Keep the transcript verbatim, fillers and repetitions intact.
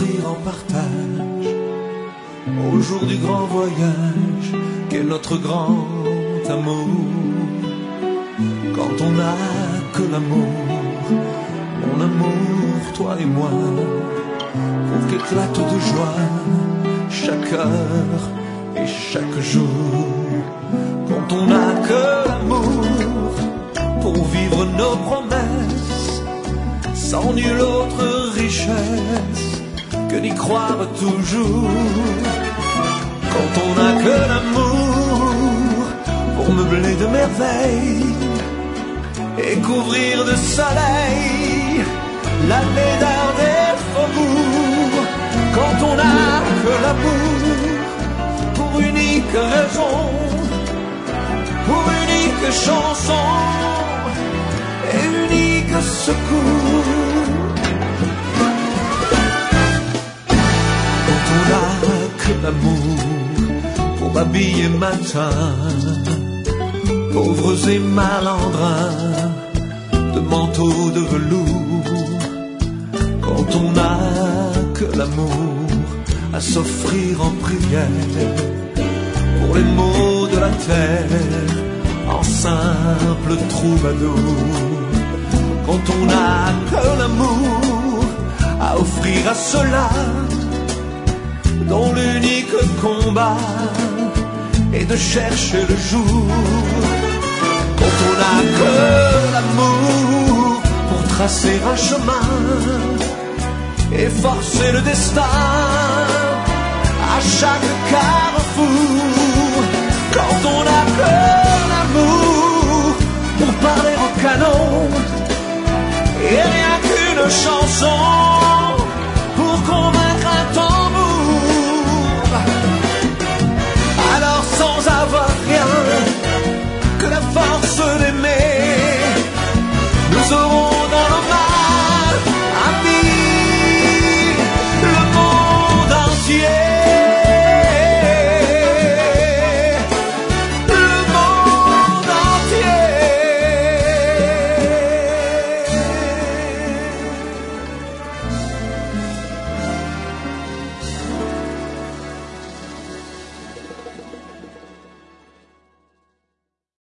s'offrir en partage au jour du grand voyage qu'est notre grand amour. Quand on n'a que l'amour, mon amour, toi et moi, pour qu'éclate de joie chaque heure et chaque jour. Quand on n'a que l'amour pour vivre nos promesses, sans nulle autre richesse que d'y croire toujours. Quand on n'a que l'amour pour meubler de merveilles et couvrir de soleil la laideur des faubourgs. Quand on n'a que l'amour pour unique raison, pour unique chanson et unique secours. Quand on n'a que l'amour pour habiller matin pauvres et malandrins de manteaux de velours. Quand on n'a que l'amour à s'offrir en prière pour les maux de la terre en simple troubadour. Quand on n'a que l'amour à offrir à ceux-là dont l'unique combat est de chercher le jour. Quand on n'a que l'amour pour tracer un chemin et forcer le destin à chaque carrefour. Quand on n'a que l'amour pour parler au canon et rien qu'une chanson